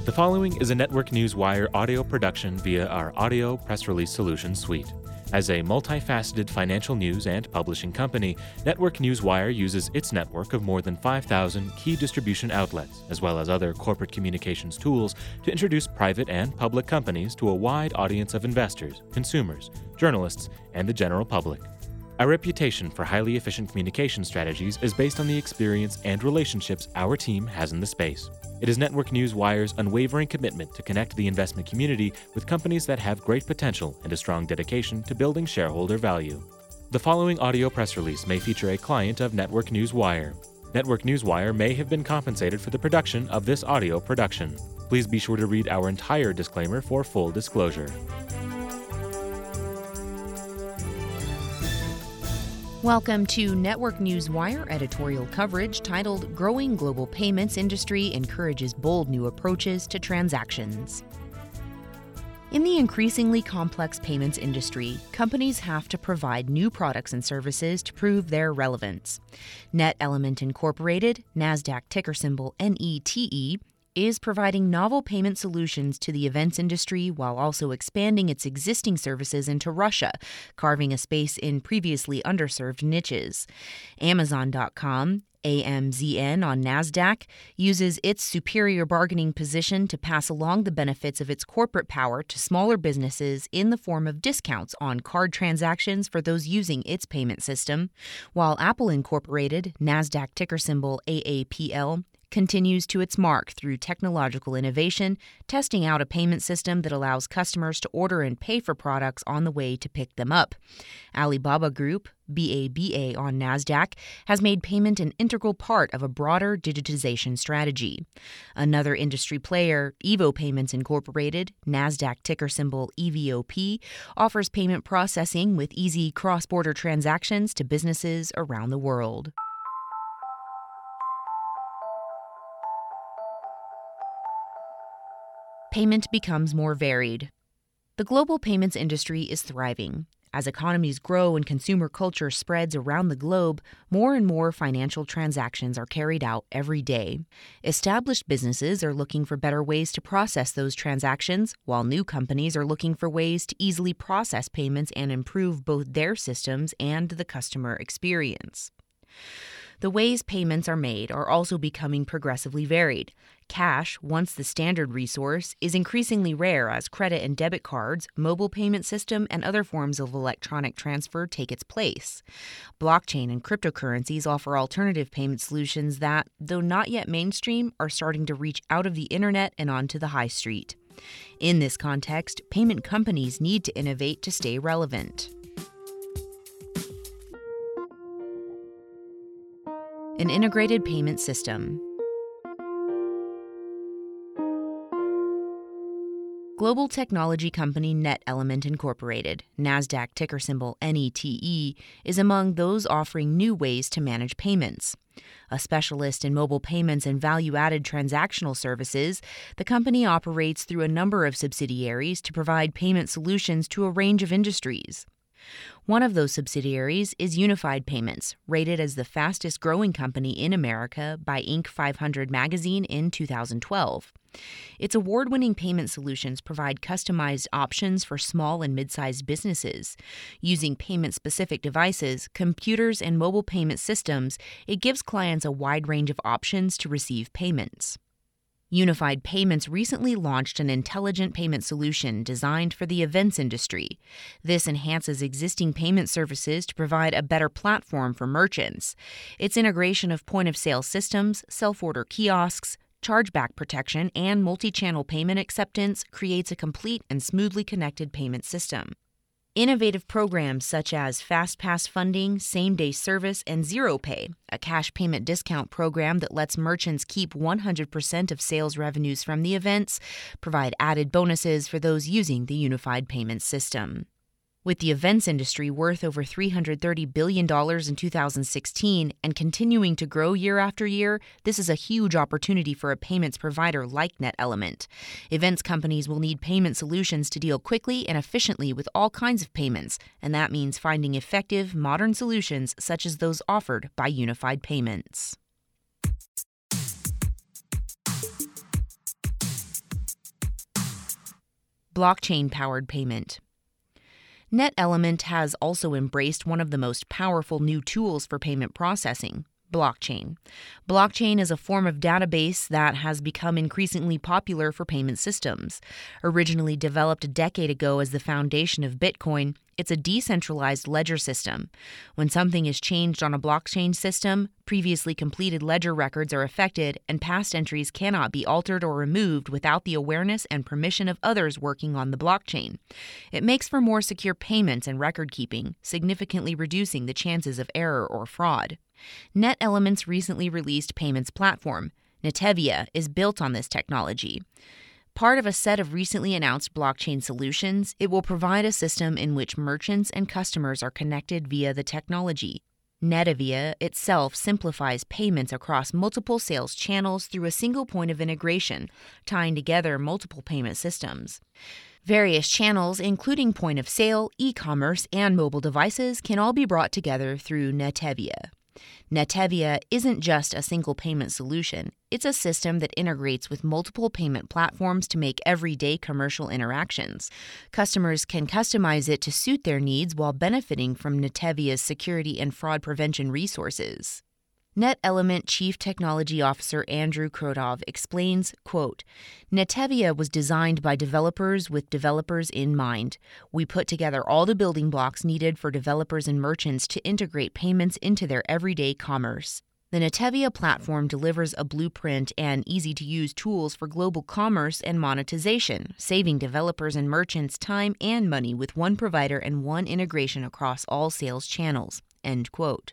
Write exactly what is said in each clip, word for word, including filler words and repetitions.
The following is a Network News Wire audio production via our Audio Press Release Solutions suite. As a multifaceted financial news and publishing company, Network News Wire uses its network of more than five thousand key distribution outlets, as well as other corporate communications tools, to introduce private and public companies to a wide audience of investors, consumers, journalists, and the general public. Our reputation for highly efficient communication strategies is based on the experience and relationships our team has in the space. It is Network News Wire's unwavering commitment to connect the investment community with companies that have great potential and a strong dedication to building shareholder value. The following audio press release may feature a client of Network News Wire. Network News Wire may have been compensated for the production of this audio production. Please be sure to read our entire disclaimer for full disclosure. Welcome to Network News Wire editorial coverage titled Growing Global Payments Industry Encourages Bold New Approaches to Transactions. In the increasingly complex payments industry, companies have to provide new products and services to prove their relevance. NetElement Incorporated, NASDAQ ticker symbol N E T E, is providing novel payment solutions to the events industry while also expanding its existing services into Russia, carving a space in previously underserved niches. Amazon dot com, A M Z N on NASDAQ, uses its superior bargaining position to pass along the benefits of its corporate power to smaller businesses in the form of discounts on card transactions for those using its payment system, while Apple Incorporated, NASDAQ ticker symbol A A P L, continues to its mark through technological innovation, testing out a payment system that allows customers to order and pay for products on the way to pick them up. Alibaba Group, B A B A on NASDAQ, has made payment an integral part of a broader digitization strategy. Another industry player, Evo Payments Incorporated, NASDAQ ticker symbol E V O P, offers payment processing with easy cross-border transactions to businesses around the world. Payment becomes more varied. The global payments industry is thriving. As economies grow and consumer culture spreads around the globe, more and more financial transactions are carried out every day. Established businesses are looking for better ways to process those transactions, while new companies are looking for ways to easily process payments and improve both their systems and the customer experience. The ways payments are made are also becoming progressively varied. Cash, once the standard resource, is increasingly rare as credit and debit cards, mobile payment system, and other forms of electronic transfer take its place. Blockchain and cryptocurrencies offer alternative payment solutions that, though not yet mainstream, are starting to reach out of the internet and onto the high street. In this context, payment companies need to innovate to stay relevant. An integrated payment system. Global technology company NetElement Incorporated, NASDAQ ticker symbol N E T E, is among those offering new ways to manage payments. A specialist in mobile payments and value-added transactional services, the company operates through a number of subsidiaries to provide payment solutions to a range of industries. One of those subsidiaries is Unified Payments, rated as the fastest-growing company in America by Inc five hundred magazine in two thousand twelve. Its award-winning payment solutions provide customized options for small and mid-sized businesses. Using payment-specific devices, computers, and mobile payment systems, it gives clients a wide range of options to receive payments. Unified Payments recently launched an intelligent payment solution designed for the events industry. This enhances existing payment services to provide a better platform for merchants. Its integration of point-of-sale systems, self-order kiosks, chargeback protection, and multi-channel payment acceptance creates a complete and smoothly connected payment system. Innovative programs such as FastPass funding, same-day service, and Zero Pay, a cash payment discount program that lets merchants keep one hundred percent of sales revenues from the events, provide added bonuses for those using the unified payment system. With the events industry worth over three hundred thirty billion dollars in two thousand sixteen and continuing to grow year after year, this is a huge opportunity for a payments provider like NetElement. Events companies will need payment solutions to deal quickly and efficiently with all kinds of payments, and that means finding effective, modern solutions such as those offered by Unified Payments. blockchain-powered payment. NetElement has also embraced one of the most powerful new tools for payment processing, blockchain. Blockchain is a form of database that has become increasingly popular for payment systems. Originally developed a decade ago as the foundation of Bitcoin, it's a decentralized ledger system. When something is changed on a blockchain system, previously completed ledger records are affected, and past entries cannot be altered or removed without the awareness and permission of others working on the blockchain. It makes for more secure payments and record keeping, significantly reducing the chances of error or fraud. NetElement's recently released payments platform, Netevia, is built on this technology. Part of a set of recently announced blockchain solutions, it will provide a system in which merchants and customers are connected via the technology. Netevia itself simplifies payments across multiple sales channels through a single point of integration, tying together multiple payment systems. Various channels, including point of sale, e-commerce, and mobile devices, can all be brought together through Netevia. Netevia isn't just a single payment solution. It's a system that integrates with multiple payment platforms to make everyday commercial interactions. Customers can customize it to suit their needs while benefiting from Netevia's security and fraud prevention resources. NetElement Chief Technology Officer Andrew Krodov explains, quote, Netevia was designed by developers with developers in mind. We put together all the building blocks needed for developers and merchants to integrate payments into their everyday commerce. The Netevia platform delivers a blueprint and easy-to-use tools for global commerce and monetization, saving developers and merchants time and money with one provider and one integration across all sales channels, end quote.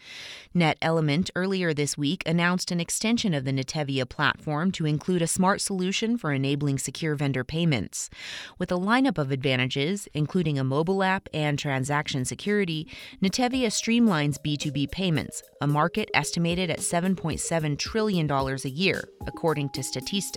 NetElement earlier this week announced an extension of the Netevia platform to include a smart solution for enabling secure vendor payments. With a lineup of advantages, including a mobile app and transaction security, Netevia streamlines B two B payments, a market estimated at seven point seven trillion dollars a year, according to Statista.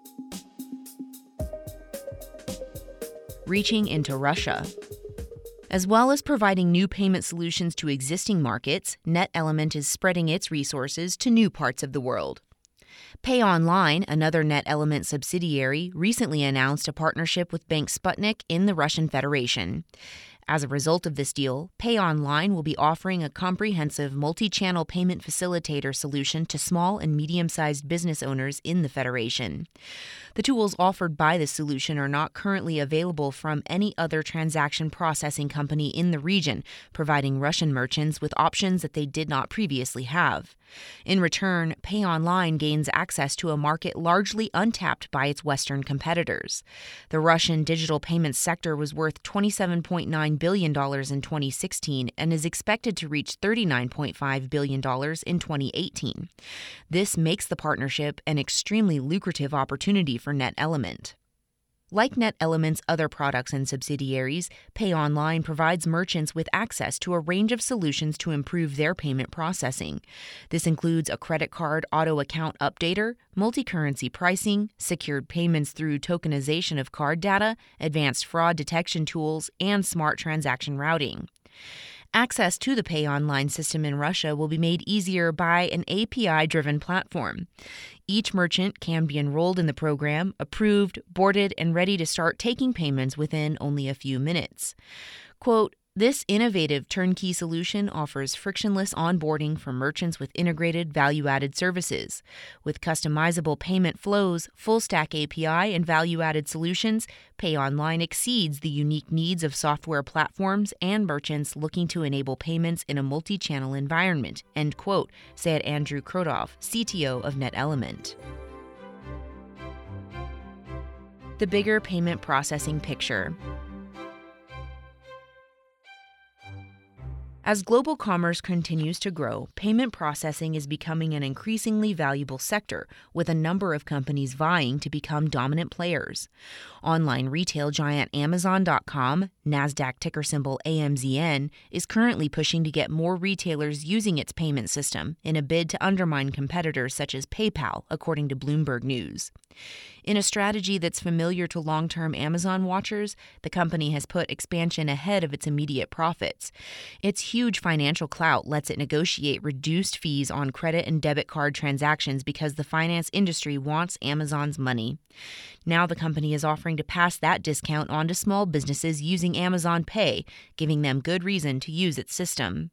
Reaching into Russia. As well as providing new payment solutions to existing markets, NetElement is spreading its resources to new parts of the world. PayOnline, another NetElement subsidiary, recently announced a partnership with Bank Sputnik in the Russian Federation. As a result of this deal, PayOnline will be offering a comprehensive multi-channel payment facilitator solution to small and medium-sized business owners in the Federation. The tools offered by this solution are not currently available from any other transaction processing company in the region, providing Russian merchants with options that they did not previously have. In return, PayOnline gains access to a market largely untapped by its Western competitors. The Russian digital payments sector was worth twenty-seven point nine billion dollars in twenty sixteen and is expected to reach thirty-nine point five billion dollars in twenty eighteen. This makes the partnership an extremely lucrative opportunity for NetElement. Like NetElement's other products and subsidiaries, PayOnline provides merchants with access to a range of solutions to improve their payment processing. This includes a credit card auto account updater, multi-currency pricing, secured payments through tokenization of card data, advanced fraud detection tools, and smart transaction routing. Access to the PayOnline system in Russia will be made easier by an A P I-driven platform. Each merchant can be enrolled in the program, approved, boarded, and ready to start taking payments within only a few minutes. Quote, This innovative turnkey solution offers frictionless onboarding for merchants with integrated value-added services. With customizable payment flows, full-stack A P I, and value-added solutions, PayOnline exceeds the unique needs of software platforms and merchants looking to enable payments in a multi-channel environment, end quote, said Andrew Krodov, C T O of NetElement. The bigger payment processing picture. As global commerce continues to grow, payment processing is becoming an increasingly valuable sector, with a number of companies vying to become dominant players. Online retail giant Amazon dot com, NASDAQ ticker symbol A M Z N, is currently pushing to get more retailers using its payment system in a bid to undermine competitors such as PayPal, according to Bloomberg News. In a strategy that's familiar to long-term Amazon watchers, the company has put expansion ahead of its immediate profits. Its huge financial clout lets it negotiate reduced fees on credit and debit card transactions because the finance industry wants Amazon's money. Now the company is offering to pass that discount on to small businesses using Amazon Pay, giving them good reason to use its system.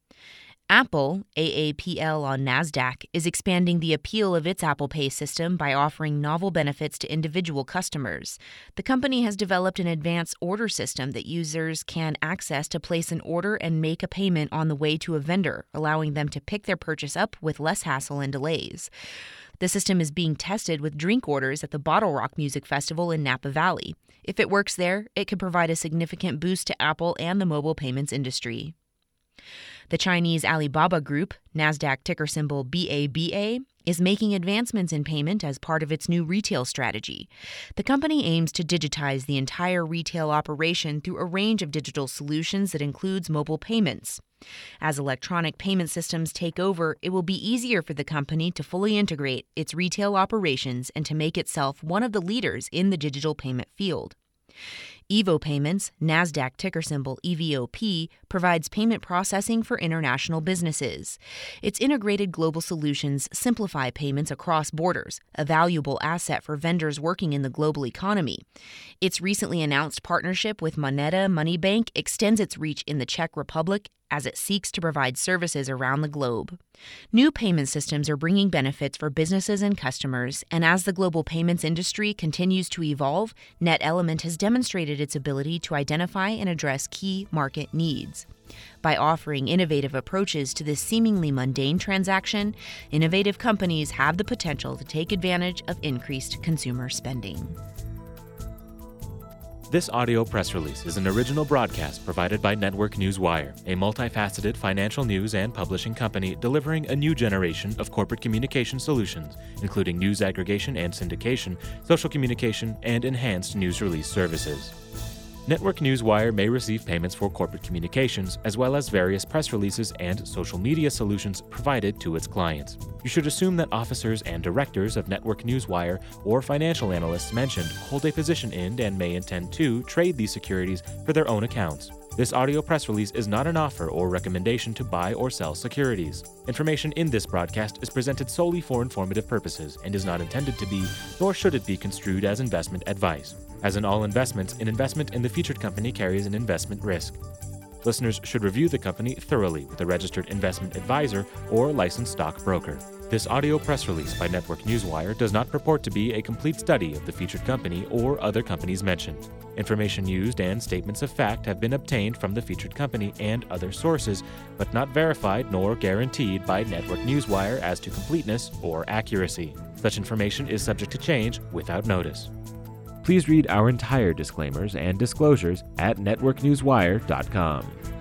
Apple, A A P L on NASDAQ, is expanding the appeal of its Apple Pay system by offering novel benefits to individual customers. The company has developed an advanced order system that users can access to place an order and make a payment on the way to a vendor, allowing them to pick their purchase up with less hassle and delays. The system is being tested with drink orders at the Bottle Rock Music Festival in Napa Valley. If it works there, it could provide a significant boost to Apple and the mobile payments industry. The Chinese Alibaba Group, NASDAQ ticker symbol B A B A, is making advancements in payment as part of its new retail strategy. The company aims to digitize the entire retail operation through a range of digital solutions that includes mobile payments. As electronic payment systems take over, it will be easier for the company to fully integrate its retail operations and to make itself one of the leaders in the digital payment field. Evo Payments, NASDAQ ticker symbol E V O P, provides payment processing for international businesses. Its integrated global solutions simplify payments across borders, a valuable asset for vendors working in the global economy. Its recently announced partnership with Moneta Money Bank extends its reach in the Czech Republic as it seeks to provide services around the globe. New payment systems are bringing benefits for businesses and customers, and as the global payments industry continues to evolve, NetElement has demonstrated its ability to identify and address key market needs. By offering innovative approaches to this seemingly mundane transaction, innovative companies have the potential to take advantage of increased consumer spending. This audio press release is an original broadcast provided by Network News Wire, a multifaceted financial news and publishing company delivering a new generation of corporate communication solutions, including news aggregation and syndication, social communication, and enhanced news release services. Network News Wire may receive payments for corporate communications, as well as various press releases and social media solutions provided to its clients. You should assume that officers and directors of Network News Wire or financial analysts mentioned hold a position in and may intend to trade these securities for their own accounts. This audio press release is not an offer or recommendation to buy or sell securities. Information in this broadcast is presented solely for informative purposes and is not intended to be, nor should it be construed as investment advice. As in all investments, an investment in the featured company carries an investment risk. Listeners should review the company thoroughly with a registered investment advisor or licensed stockbroker. This audio press release by Network News Wire does not purport to be a complete study of the featured company or other companies mentioned. Information used and statements of fact have been obtained from the featured company and other sources, but not verified nor guaranteed by Network News Wire as to completeness or accuracy. Such information is subject to change without notice. Please read our entire disclaimers and disclosures at network news wire dot com.